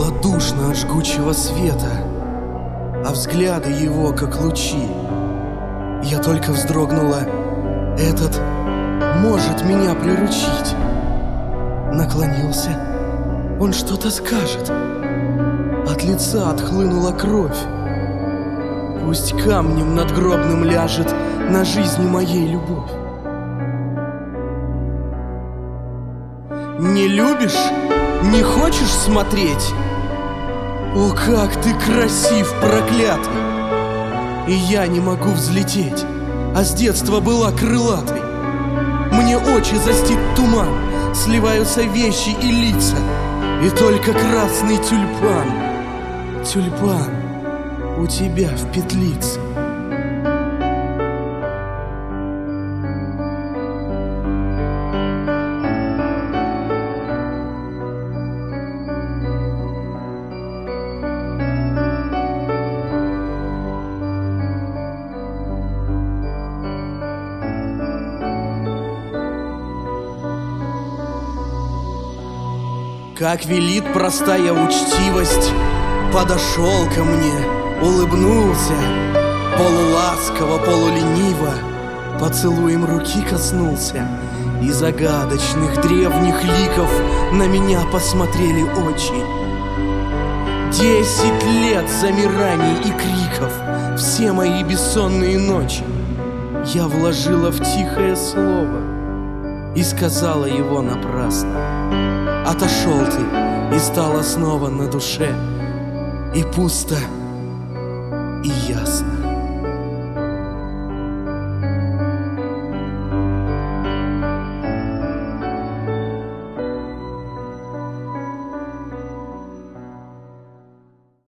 Было душно от жгучего света, а взгляды его как лучи. Я только вздрогнула. Этот может меня приручить. Наклонился. Он что-то скажет. От лица отхлынула кровь. Пусть камнем надгробным ляжет на жизни моей любовь. Не любишь? Не хочешь смотреть? О, как ты красив, проклятый! И я не могу взлететь, а с детства была крылатой. Мне очи застит туман, сливаются вещи и лица, и только красный тюльпан, тюльпан у тебя в петлице. Как велит простая учтивость, подошел ко мне, улыбнулся, полуласково, полулениво, поцелуем руки коснулся, и загадочных древних ликов на меня посмотрели очи. 10 лет замираний и криков, все мои бессонные ночи я вложила в тихое слово и сказала его напрасно. Отошел ты, и стало снова на душе, и пусто, и ясно.